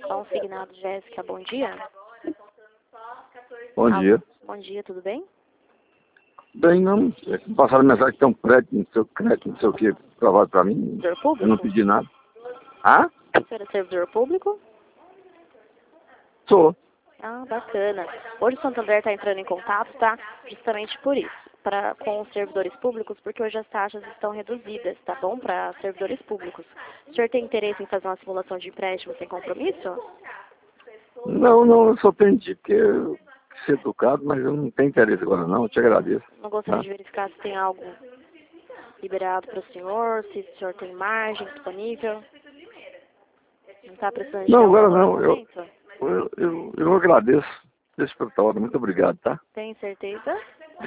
Consignado Jéssica, bom dia. Bom dia. Bom dia, tudo bem? Bem, não. Passaram mensagem que tem um crédito, não sei o que, provado pra mim. Servidor público? Eu não pedi nada. Ah? O senhor é servidor público? Sou. Ah, bacana. Hoje o Santander está entrando em contato, tá? Justamente por isso, com os servidores públicos, porque hoje as taxas estão reduzidas, tá bom? Para servidores públicos. O senhor tem interesse em fazer uma simulação de empréstimo sem compromisso? Não, eu só entendi porque eu quis ser educado, mas eu não tenho interesse agora não, eu te agradeço. Não gostaria de verificar se tem algo liberado para o senhor, se o senhor tem margem disponível? Não está precisando de Não, algum agora não, momento? eu agradeço esse protocolo, muito obrigado, tá? Tem certeza?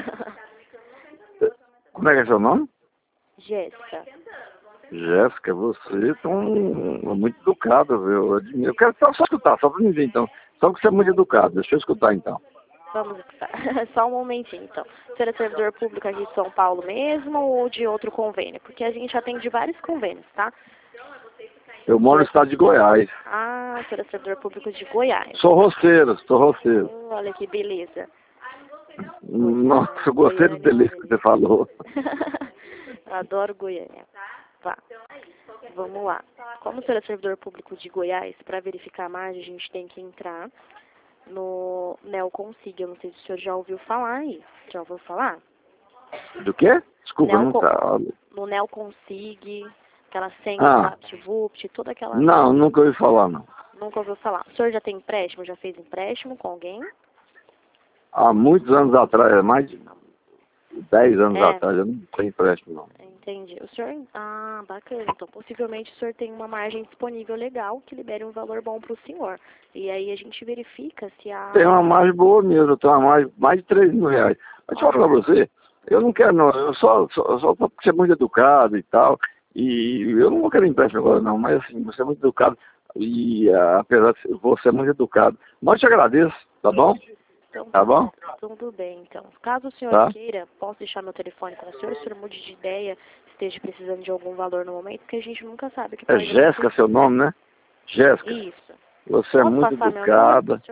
Como é que é seu nome? Jéssica. Jéssica, você é muito educada, viu? Eu admiro. Eu quero só escutar, só pra me ver então. Só que você é muito educado, deixa eu escutar então. Vamos escutar. Só um momentinho, então. O senhor é servidor público aqui de São Paulo mesmo ou de outro convênio? Porque a gente atende vários convênios, tá? Eu moro no estado de Goiás. Ah, o senhor é servidor público de Goiás. Sou roceiro. Olha que beleza. Nossa, eu gostei do delírio que você falou. Adoro Goiânia. Tá. Vamos lá. Como o senhor é servidor público de Goiás, para verificar a margem, a gente tem que entrar no Neoconsig. Eu não sei se o senhor já ouviu falar aí. Já ouviu falar? Do quê? Desculpa, não tá. No Neoconsig, aquela senha VaptVupt, toda aquela... Não, nunca ouvi falar, não. Nunca ouviu falar. O senhor já tem empréstimo? Já fez empréstimo com alguém? Há muitos anos atrás, mais de 10 anos atrás, eu não tenho empréstimo, não. Entendi. O senhor... Ah, bacana. Então, possivelmente o senhor tem uma margem disponível legal que libere um valor bom para o senhor. E aí a gente verifica se a... Tem uma margem boa mesmo, eu tenho uma margem mais de 3 mil reais. Mas deixa eu falar pra você, eu não quero não, eu só porque você é muito educado e tal, e eu não vou querer empréstimo agora não, mas assim, você é muito educado, e apesar de você é muito educado, mas eu te agradeço, tá bom? Então, tá bom? Tudo bem, então. Caso o senhor queira, posso deixar meu telefone com o senhor mude de ideia, esteja precisando de algum valor no momento, porque a gente nunca sabe o que pode acontecer. É Jéssica seu nome, né? Jéssica. Isso. Você é muito educada.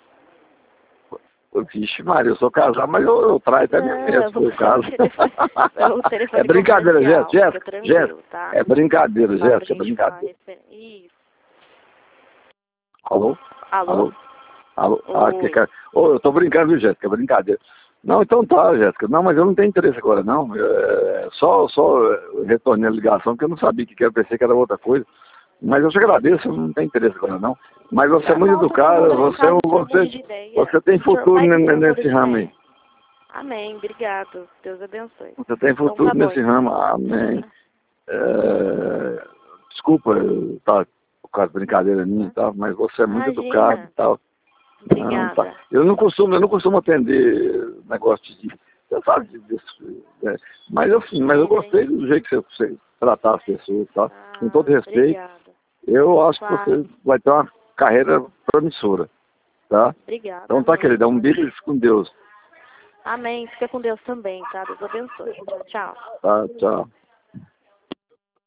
Vixe, Maria, eu sou casado, mas eu traio até minha mulher, se for o caso. É brincadeira, Jéssica. Tá? É brincadeira, Jéssica, é brincadeira. Isso. Alô? Alô? Eu tô brincando, viu, Jéssica? É brincadeira. Não, então tá, Jéssica. Não, mas eu não tenho interesse agora, não. Só retornei a ligação, porque eu não sabia que era, pensei que era outra coisa. Mas eu te agradeço, eu não tenho interesse agora, não. Mas você é muito educada, você tem futuro nesse ramo aí. Amém, obrigado. Deus abençoe. Você tem futuro nesse ramo, amém. Desculpa, tá por causa de brincadeira minha e tal, mas você é muito educado e tal. Obrigada. Eu não costumo atender negócio de... Você sabe disso. Mas eu gostei do jeito que você tratar as pessoas, tá? Com todo respeito. Obrigada. Eu acho que você vai ter uma carreira promissora, tá? Obrigada. Então tá, querida, um beijo com Deus. Amém. Fica com Deus também, tá? Deus abençoe. Tchau. Tá, tchau.